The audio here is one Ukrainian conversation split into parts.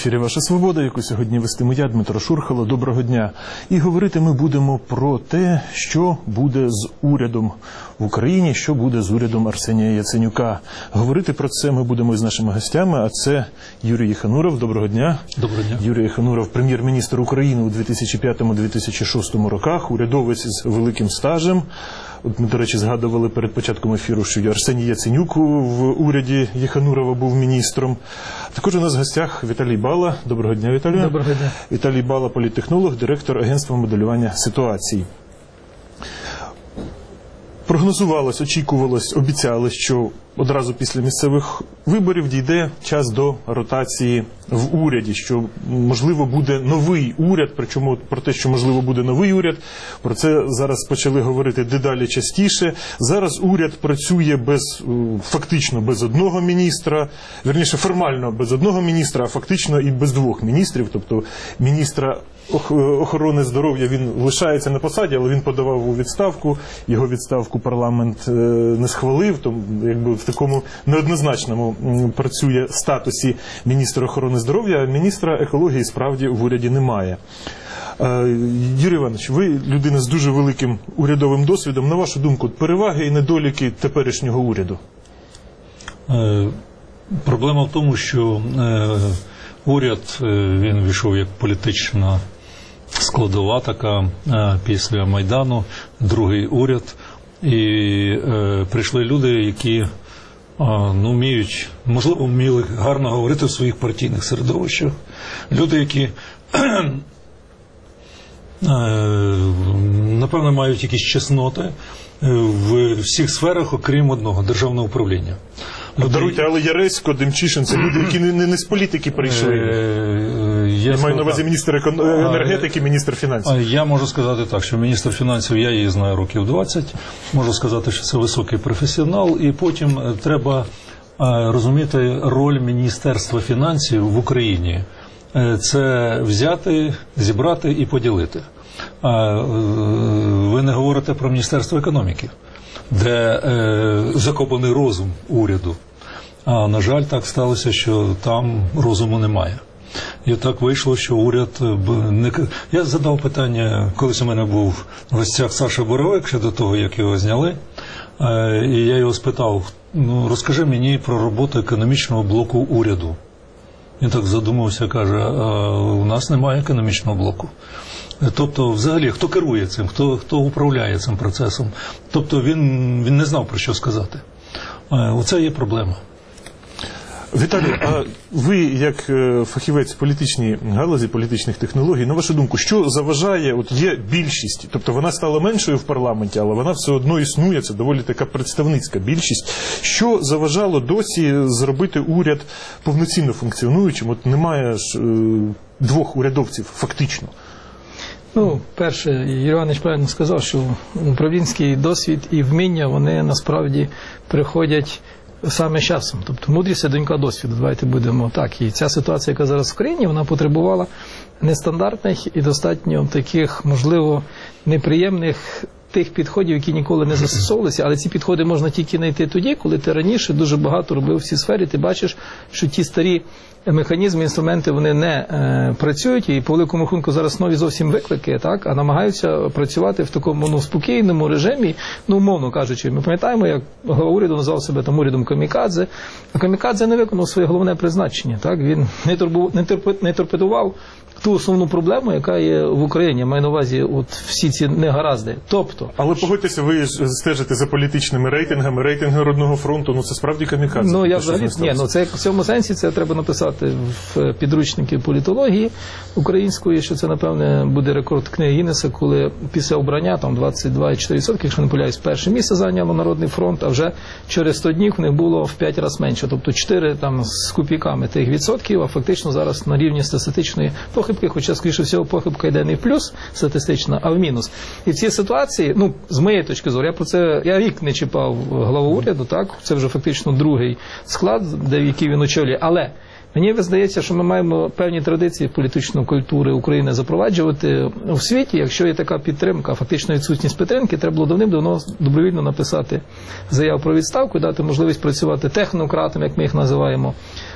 ефірі «Ваша свобода», яку сьогодні вестиму я, Дмитро Шурхало. Доброго дня. І говорити ми будемо про те, що буде з урядом в Україні, що буде з урядом Арсенія Яценюка. Говорити про це ми будемо із нашими гостями, а це Юрій Єхануров. Доброго дня. Доброго дня. Юрій Єхануров, прем'єр-міністр України у 2005-2006 роках, урядовець з великим стажем. От ми, до речі, згадували перед початком ефіру, що Арсеній Яценюк в уряді Єханурова був міністром. Також у нас в гостях Віталій Бала. Доброго дня, Віталію. Доброго дня. Віталій Бала, політтехнолог, директор агентства моделювання ситуацій. Прогнозувалось, очікувалось, обіцяли, що одразу після місцевих виборів дійде час до ротації в уряді, що, можливо, буде новий уряд, причому про те, що, можливо, буде новий уряд, про це зараз почали говорити дедалі частіше. Зараз уряд працює фактично без одного міністра, вірніше, формально без одного міністра, а фактично і без двох міністрів, тобто міністра охорони здоров'я, він лишається на посаді, але він подавав у відставку, його відставку парламент не схвалив, тому якби в такому неоднозначному працює статусі міністра охорони здоров'я, а міністра екології справді в уряді немає. Юрій Іванович, ви людина з дуже великим урядовим досвідом. На вашу думку, переваги і недоліки теперішнього уряду? Проблема в тому, що уряд, він війшов як політична складова така після Майдану, другий уряд, і прийшли люди, які вміють, можливо, вміли гарно говорити в своїх партійних середовищах. Люди, які, напевно, мають якісь чесноти в всіх сферах, окрім одного – державного управління. Даруйте, але Яресько, Демчишин – це люди, які не з політики прийшли. Я маю на увазі міністр енергетики, міністр фінансів. Я можу сказати так, що міністр фінансів, я її знаю років 20, можу сказати, що це високий професіонал, і потім треба розуміти роль Міністерства фінансів в Україні. Це взяти, зібрати і поділити. Ви не говорите про Міністерство економіки, де закопаний розум уряду. А, на жаль, так сталося, що там розуму немає. І так вийшло, що уряд... Я задав питання, колись у мене був в гостях Саша Боровик, ще до того, як його зняли, і я його спитав, розкажи мені про роботу економічного блоку уряду. Він так задумався, каже, у нас немає економічного блоку. Тобто, взагалі, хто керує цим, хто управляє цим процесом. Тобто, він не знав, про що сказати. Оце є проблема. Віталій, а ви, як фахівець політичній галузі, політичних технологій, на вашу думку, що заважає, от є більшість, тобто вона стала меншою в парламенті, але вона все одно існує, це доволі така представницька більшість. Що заважало досі зробити уряд повноцінно функціонуючим? От немає ж двох урядовців фактично. Перше, Юрій Іванович правильно сказав, що управлінський досвід і вміння, вони насправді приходять саме з часом. Тобто мудрість – це донька досвіду, давайте будемо так. І ця ситуація, яка зараз в країні, вона потребувала нестандартних і достатньо таких, можливо, неприємних тих підходів, які ніколи не застосовувалися, але ці підходи можна тільки знайти тоді, коли ти раніше дуже багато робив в цій сфері, ти бачиш, що ті старі механізми, інструменти, вони не працюють, і по великому рахунку зараз нові зовсім виклики, так, а намагаються працювати в такому спокійному режимі, умовно кажучи. Ми пам'ятаємо, як глава уряду назвав себе там урядом камікадзе, а камікадзе не виконав своє головне призначення, так, він не торпедував ту основну проблему, яка є в Україні. Я маю на увазі всі ці негаразди. Тобто... Але погодьтеся, ви стежите за політичними рейтингами, рейтинги Народного фронту, це справді камікадзе. Я взагалі, це в цьому сенсі це треба написати в підручники політології української, що це, напевне, буде рекорд книги Гіннеса, коли після обрання, там 22,4%, якщо не помиляюсь, перше місце зайняло Народний фронт, а вже через 100 днів в них було в 5 разів менше. Тобто 4 там з копійками тих відсотків, а фактично зараз на рівні статистичної похибки, хоча, скоріше всього, похибка йде не в плюс статистична, а в мінус. І в цій ситуації, з моєї точки зору, я рік не чіпав главу уряду, так, це вже фактично другий склад, який він очолює, але мені здається, що ми маємо певні традиції політичної культури України запроваджувати у світі. Якщо є така підтримка, фактично відсутність підтримки, треба було давним-давно добровільно написати заяву про відставку і дати можливість працювати технократам, як ми їх називаємо,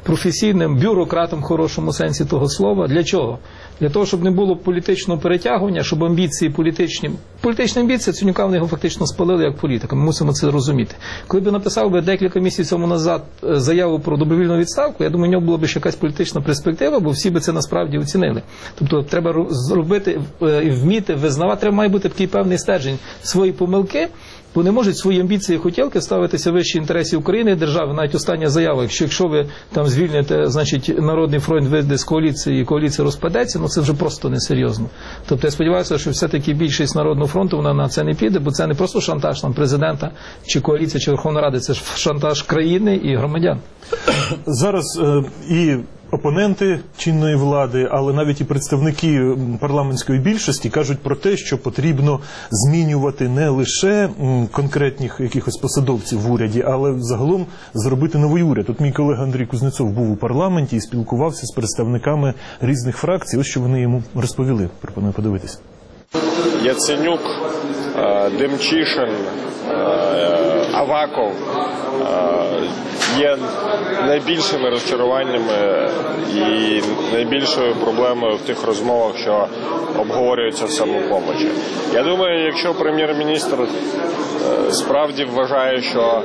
професійним бюрократом в хорошому сенсі того слова. Для чого? Для того, щоб не було політичного перетягування, щоб амбіції політичні амбіції, Ценюка вони його фактично спалили як політика. Ми мусимо це розуміти. Коли б написав би декілька місяців тому назад заяву про добровільну відставку, я думаю, у нього була б ще якась політична перспектива, бо всі би це насправді оцінили. Тобто треба зробити і вміти визнавати, треба має бути такий певний стержень свої помилки, бо не можуть свої амбіції і хотілки ставитися вище інтересів України і держави. Навіть остання заява, якщо ви там звільните, значить, Народний фронт вийде з коаліції і коаліція розпадеться, ну це вже просто несерйозно. Тобто я сподіваюся, що все-таки більшість Народного фронту, вона на це не піде, бо це не просто шантаж там президента, чи коаліції, чи Верховної Ради, це ж шантаж країни і громадян. Зараз і опоненти чинної влади, але навіть і представники парламентської більшості кажуть про те, що потрібно змінювати не лише конкретних якихось посадовців в уряді, але загалом зробити новий уряд. От мій колега Андрій Кузнецов був у парламенті і спілкувався з представниками різних фракцій. Ось що вони йому розповіли. Пропоную подивитися. Яценюк, Демчишин, Аваков є найбільшими розчаруваннями і найбільшою проблемою в тих розмовах, що обговорюються в «Самопомочі». Я думаю, якщо прем'єр-міністр справді вважає, що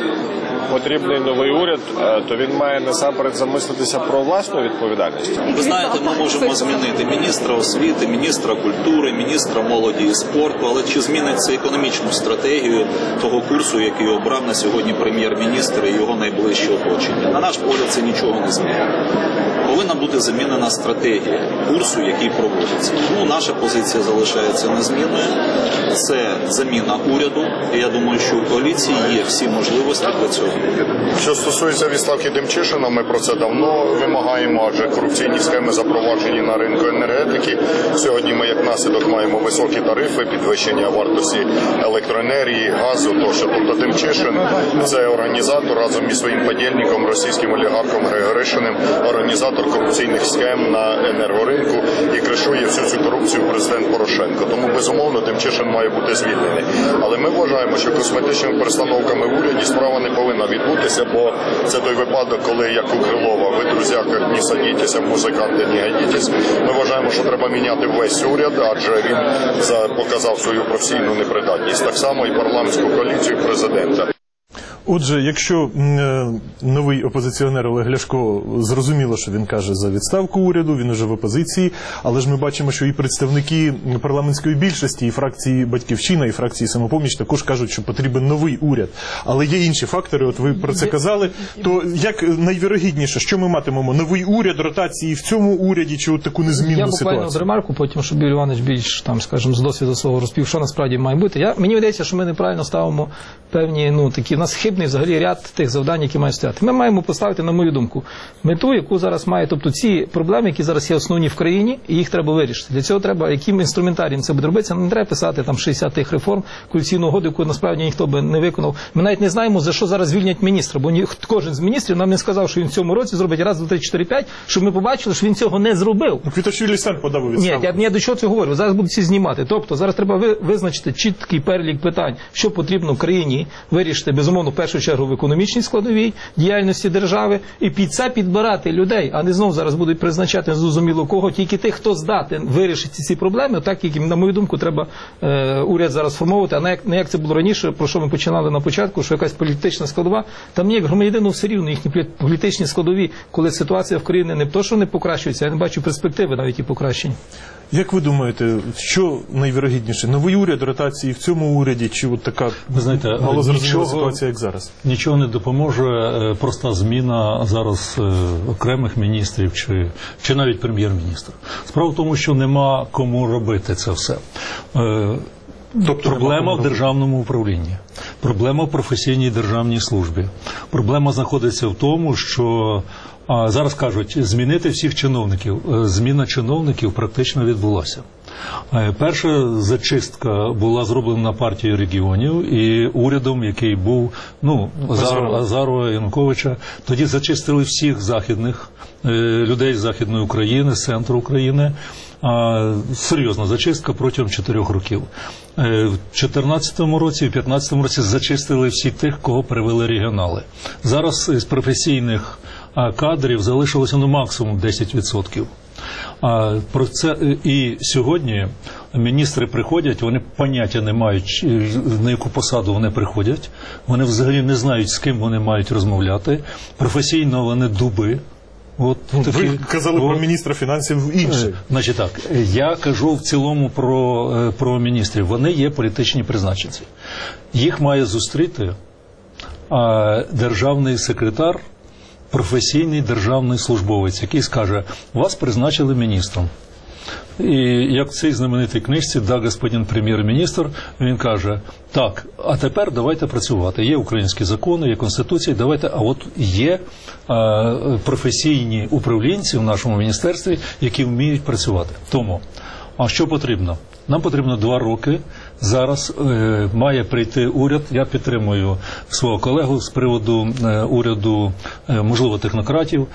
потрібний новий уряд, то він має насамперед замислитися про власну відповідальність. Ви знаєте, ми можемо змінити міністра освіти, міністра культури, міністра молоді і спорту, але чи зміниться економічну стратегію того курсу, який обрав на сьогодні прем'єр-міністр і його найближче оточення? На наш погляд, це нічого не змінить. Повинна бути замінена стратегія курсу, який проводиться. Тому наша позиція залишається незмінною. Це заміна уряду. І я думаю, що у коаліції є всі можливості для цього. Що стосується відставки Демчишина, ми про це давно вимагаємо, адже корупційні схеми запроваджені на ринку енергетики. Сьогодні ми, як наслідок, маємо високі тарифи, підвищення вартості електроенергії, газу тощо. Тобто Демчишин – це організатор разом із своїм подільником, російським олігархом Григоришиним, організатор корупційних схем на енергоринку і кришує всю цю корупцію президент Порошенко. Тому, безумовно, Демчишин має бути звільнений. Але ми вважаємо, що косметичними перестановками в уряді справа не повинна відбутися, бо це той випадок, коли, як у Крилова, ви, друзяка, не садітеся, музиканти, не гадітесь. Ми вважаємо, що треба міняти весь уряд, адже він показав свою професійну непридатність. Так само і парламентську коаліцію президента. Отже, якщо новий опозиціонер Олег Ляшко, зрозуміло, що він каже за відставку уряду, він уже в опозиції, але ж ми бачимо, що і представники парламентської більшості, і фракції «Батьківщина», і фракції «Самопоміч» також кажуть, що потрібен новий уряд. Але є інші фактори, от ви про це казали, то як найвірогідніше, що ми матимемо? Новий уряд, ротації в цьому уряді, чи от таку незмінну ситуацію? Я буквально ремарку, потім, щоб Юрій Іванович більш, там, скажімо, з досвіду свого розповів, що насправді має бути. Мені видається, що ми неправильно ставимо певні, такі, в нас хибний взагалі ряд тих завдань, які мають стояти. Ми маємо поставити, на мою думку, мету, яку зараз має, тобто ці проблеми, які зараз є основні в країні, і їх треба вирішити. Для цього треба, яким інструментарієм це буде робитися, не треба писати там 60 тих реформ, коаліційну угоду, яку насправді ніхто би не виконав. Ми навіть не знаємо, за що зараз звільнять міністра, бо кожен з міністрів нам не сказав, що він в цьому році зробить раз, два, три, чотири, п'ять, щоб ми побачили, що він цього не зробив. Квіташвілі сам подав відставку. Ні, я до чого це говорю. Зараз будуть всі знімати. Тобто зараз треба визначити чіткий перелік питань, що потрібно в країні вирішити, безумовно, в першу чергу в економічній складовій діяльності держави, і під це підбирати людей, а не знову зараз будуть призначати незрозуміло кого, тільки тих, хто здатен вирішити ці проблеми, так як, на мою думку, треба уряд зараз формувати, а не як це було раніше, про що ми починали на початку, що якась політична складова, там ніяк громадянину все рівно їхні політичні складові, коли ситуація в країні не то, що не покращується, я не бачу перспективи навіть і покращень. Як ви думаєте, що найвірогідніше? Новий уряд, ротації в цьому уряді, чи от така малозрозуміла ситуація, як зараз? Нічого не допоможе проста зміна зараз окремих міністрів чи навіть прем'єр-міністра. Справа в тому, що нема кому робити це все. Тобто проблема в державному управлінні, проблема в професійній державній службі. Проблема знаходиться в тому, що зараз кажуть, змінити всіх чиновників. Зміна чиновників практично відбулася. Перша зачистка була зроблена партією регіонів і урядом, який був, Азарова, Януковича. Тоді зачистили всіх західних людей з Західної України, з центру України. Серйозна зачистка протягом 4 років. В 2014 році, в 2015 році зачистили всіх тих, кого перевели регіонали. Зараз з професійних а кадрів залишилося максимум 10%. Про це і сьогодні міністри приходять, вони поняття не мають, на яку посаду вони приходять, вони взагалі не знають, з ким вони мають розмовляти, професійно вони дуби. От ви казали про міністра фінансів інший. Значить так, я кажу в цілому про міністрів. Вони є політичні призначенці. Їх має зустріти державний секретар, професійний державний службовець, який скаже, вас призначили міністром. І як в цій знаменитій книжці «Да, господин прем'єр-міністр», він каже, так, а тепер давайте працювати. Є українські закони, є Конституція, давайте, а от є професійні управлінці в нашому міністерстві, які вміють працювати. Тому, а що потрібно? Нам потрібно 2 роки. Зараз має прийти уряд. Я підтримую свого колегу з приводу уряду, можливо, технократів.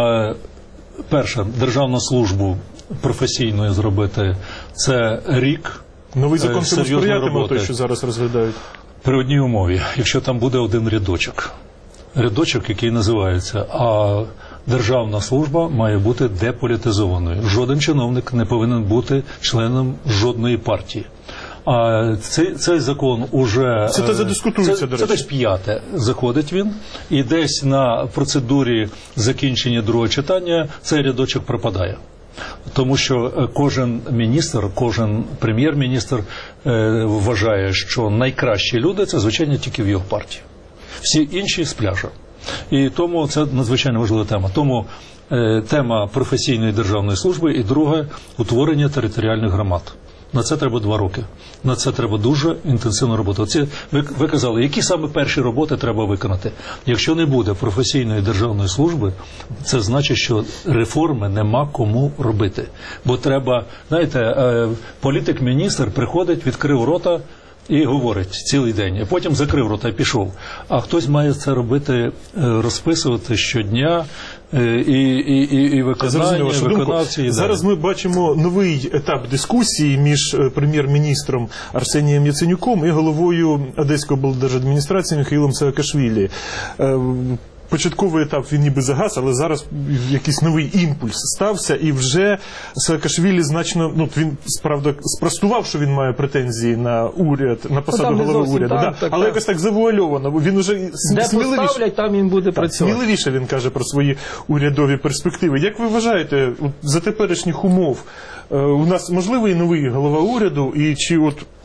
Перше, державну службу професійною зробити – це рік. Новий закон цьому сприятиме, той, що зараз розглядають? При одній умові, якщо там буде один рядочок. Рядочок, який називається «Державна служба має бути деполітизованою». Жоден чиновник не повинен бути членом жодної партії. А цей закон уже... Це задискутується, до речі. Це десь 5-те заходить він, і десь на процедурі закінчення другого читання цей рядочок пропадає. Тому що кожен міністр, кожен прем'єр-міністр вважає, що найкращі люди – це, звичайно, тільки в його партії. Всі інші – з пляжа. І тому це надзвичайно важлива тема. Тому тема професійної державної служби і друге – утворення територіальних громад. На це треба 2 роки. На це треба дуже інтенсивну роботу. Оці, ви казали, які саме перші роботи треба виконати. Якщо не буде професійної державної служби, це значить, що реформи нема кому робити. Бо треба, знаєте, політик-міністр приходить, відкрив рота і говорить цілий день, а потім закрив рота і пішов. А хтось має це робити, розписувати щодня, і виконання, виконавці. Зараз ми бачимо новий етап дискусії між прем'єр-міністром Арсенієм Яценюком і головою Одеської облдержадміністрації Михайлом Саакашвілі. Початковий етап він ніби загас, але зараз якийсь новий імпульс стався, і вже Саакашвілі значно, він, справді, спростував, що він має претензії на уряд, на посаду голови уряду, але якось так завуальовано, він вже сміливіше, там він буде працювати. Сміливіше він каже про свої урядові перспективи. Як ви вважаєте, за теперішніх умов у нас можливий новий голова уряду, і чи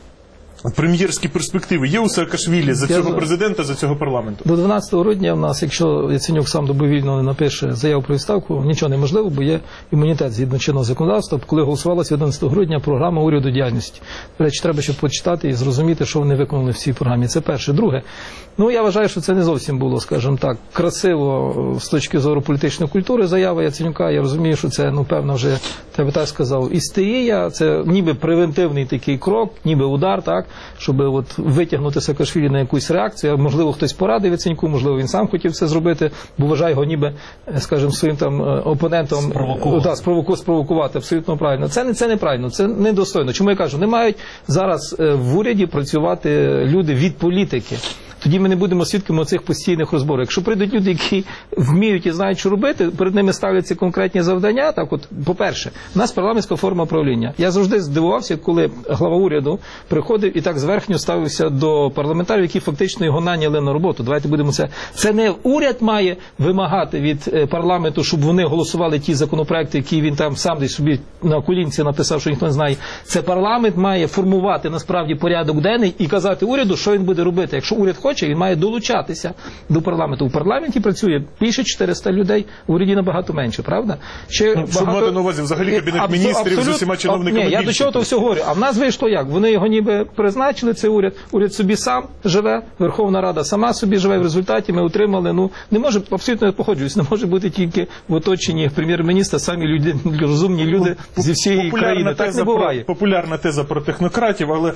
прем'єрські перспективи є у Саакашвілі за цього президента, за цього парламенту? До 12 грудня в нас, якщо Яценюк сам добровільно не напише заяву про відставку, нічого неможливо, бо є імунітет згідно чинного законодавства, коли голосувалася 11 грудня програма уряду діяльності. До речі, треба ще почитати і зрозуміти, що вони виконали в цій програмі. Це перше. Друге, я вважаю, що це не зовсім було, скажімо так, красиво з точки зору політичної культури заява Яценюка. Я розумію, що це, певно, вже, я би так сказав, істерія, це ніби превентивний такий крок, ніби удар, так, щоб витягнути Саакашвілі на якусь реакцію. Можливо, хтось порадив Яценюку, можливо, він сам хотів це зробити, бо вважає його ніби, скажімо, своїм там опонентом спровокувати. Абсолютно правильно. Це неправильно, це недостойно. Чому я кажу? Не мають зараз в уряді працювати люди від політики. Тоді ми не будемо свідками цих постійних розборок. Якщо прийдуть люди, які вміють і знають, що робити, перед ними ставляться конкретні завдання, по-перше, у нас парламентська форма правління. Я завжди здивувався, коли глава уряду приходив і так зверхньо ставився до парламентарів, які фактично його наняли на роботу. Давайте будемо це не уряд має вимагати від парламенту, щоб вони голосували ті законопроекти, які він там сам десь собі на колінці написав, що ніхто не знає. Це парламент має формувати насправді порядок денний і казати уряду, що він буде робити. Якщо уряд хоче, він має долучатися до парламенту. У парламенті працює більше 400 людей, в уряді набагато менше, правда? Щоб мати на увазі взагалі Кабінет міністрів з усіма чиновниками. Ні, я до чого то все говорю. А в нас вийшло як? Вони його ніби призначили, цей уряд. Уряд собі сам живе, Верховна Рада сама собі живе. В результаті ми отримали, не може, абсолютно не погоджуюсь, не може бути тільки в оточенні прем'єр-міністра самі розумні люди зі всієї країни. Так не буває. Популярна теза про технократів, але,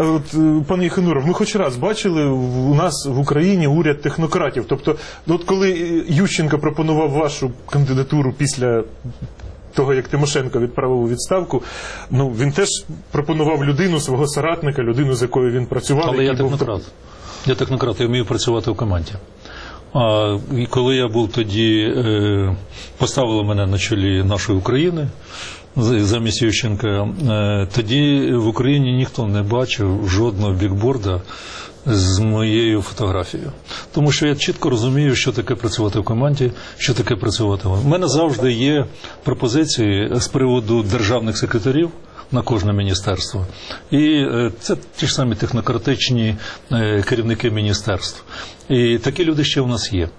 пане Єхануров, ми хоч раз бачили у нас в Україні уряд технократів. Тобто, коли Ющенко пропонував вашу кандидатуру після того, як Тимошенко відправив у відставку, він теж пропонував людину, свого соратника, людину, з якою він працював. Але я технократ. Я вмію працювати в команді. І коли я був тоді, поставили мене на чолі нашої України, замість Ющенка, тоді в Україні ніхто не бачив жодного бікборда з моєю фотографією. Тому що я чітко розумію, що таке працювати в команді, що таке працювати. У мене завжди є пропозиції з приводу державних секретарів на кожне міністерство. І це ті ж самі технократичні керівники міністерств. І такі люди ще у нас є.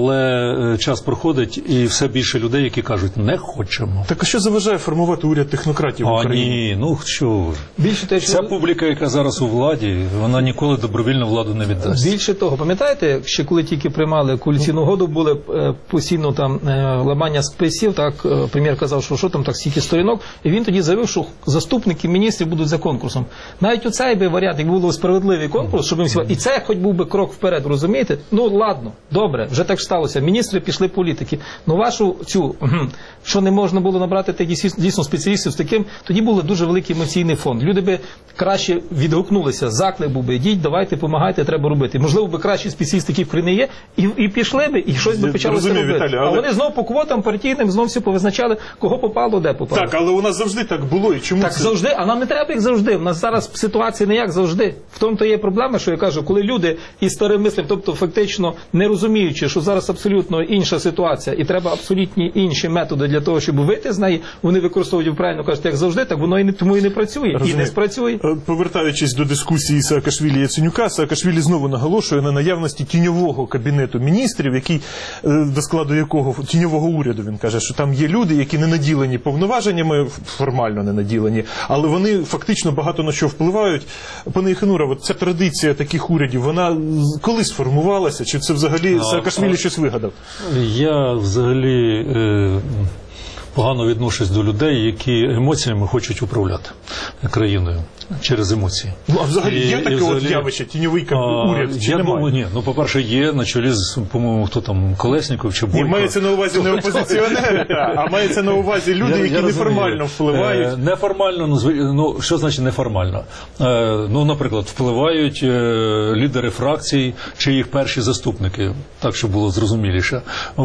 Але час проходить, і все більше людей, які кажуть, не хочемо. Так а що заважає формувати уряд технократів в Україні? Ні, ну що ж. Більше те, що... Ця публіка, яка зараз у владі, вона ніколи добровільно владу не віддасть. Більше того, пам'ятаєте, ще коли тільки приймали коаліційну угоду, були постійно там ламання списів, так, прем'єр казав, що там так стільки сторінок, і він тоді заявив, що заступники міністрів будуть за конкурсом. Навіть у цей би варіант, як був справедливий конкурс, щоб їм і це хоч був би крок вперед, розумієте? Ну, ладно, добре, вже так сталося. Міністри пішли політики. Ну, вашу цю, що не можна було набрати таких дійсно спеціалістів з таким, тоді був дуже великий емоційний фонд. Люди би краще відгукнулися, заклик був би, йдіть, давайте, помагайте, треба робити. Можливо, би кращі спеціалісти, які в країні є, і пішли би, і щось би почалося робити. Віталій, але... А вони знов по квотам партійним, знов все повизначали, кого попало, де попало. Так, але у нас завжди так було, і чому так це? Завжди, а нам не треба як завжди. У нас зараз ситуація не як завжди. В тому то є проблема, що я кажу, коли люди із старим мислем, тобто фактично не розуміючи, що зараз абсолютно інша ситуація і треба абсолютні інші методи для того, щоб вийти з неї, вони використовують, правильно кажуть, як завжди, так воно і тому і не працює, і не спрацює. Повертаючись до дискусії Саакашвілі і Яценюка, Саакашвілі знову наголошує на наявності тіньового кабінету міністрів, який, до складу якого, тіньового уряду, він каже, що там є люди, які не наділені повноваженнями, формально не наділені, але вони фактично багато на що впливають. Пане Єханура, от ця традиція таких урядів, вона коли сформувалася, чи це взагалі Саакашвілі щось вигадав? Я взагалі погано відношусь до людей, які емоціями хочуть управляти країною через емоції. Ну, а взагалі є таке от явище, тіньовий уряд, чи немає? Думаю, ні. Ну, по-перше, є на чолі з, по-моєму, хто там, Колесніков чи Бойко. Ні, мається на увазі не опозиціонери, а мається на увазі люди, які неформально впливають. Неформально, ну, що значить неформально? Ну, наприклад, впливають лідери фракцій чи їх перші заступники, так, щоб було зрозуміліше,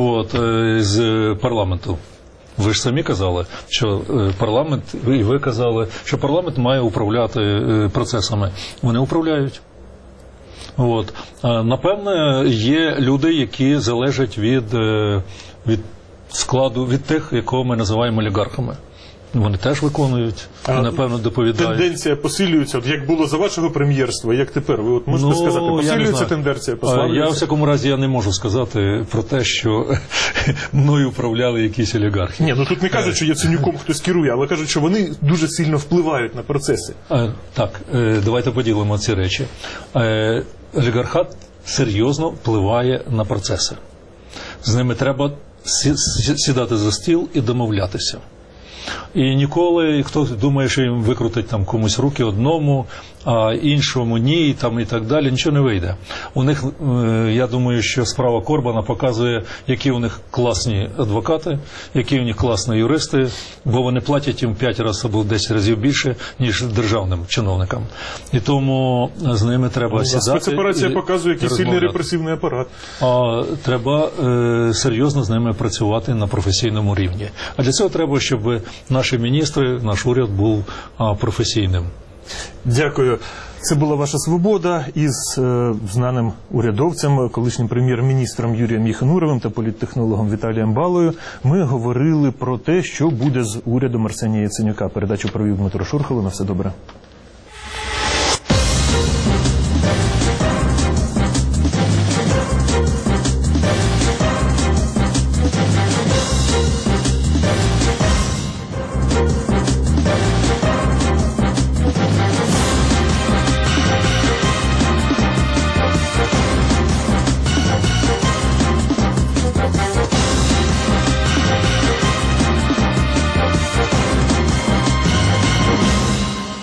з парламенту. Ви ж самі казали, що парламент, і ви казали, що парламент має управляти процесами. Вони управляють. Напевне, є люди, які залежать від складу, від тих, якого ми називаємо олігархами. Вони теж виконують, і, напевно, доповідають. Тенденція посилюється, от як було за вашого прем'єрства, як тепер? Ви от можете сказати, посилюється тенденція, послаблюється? Я, в всякому разі, я не можу сказати про те, що мною управляли якісь олігархи. Ні, ну тут не кажуть, що Яценюком хтось керує, але кажуть, що вони дуже сильно впливають на процеси. Так, давайте поділимо ці речі. Олігархат серйозно впливає на процеси. З ними треба сідати за стіл і домовлятися. І ніколи, хто думає, що їм викрутить там комусь руки одному, а іншому ні, там і так далі, нічого не вийде. У них, я думаю, що справа Корбана показує, які у них класні адвокати, які у них класні юристи, бо вони платять їм 5 разів або 10 разів більше, ніж державним чиновникам. І тому з ними треба сідати. Спецоперація показує, який сильний репресивний апарат. Треба серйозно з ними працювати на професійному рівні. А для цього треба, щоб наші міністри, наш уряд був професійним. Дякую. Це була «Ваша свобода» із знаним урядовцем, колишнім прем'єр-міністром Юрієм Єхануровим та політтехнологом Віталієм Балою. Ми говорили про те, що буде з урядом Арсенія Яценюка. Передачу провів Дмитро Шурхало. На все добре.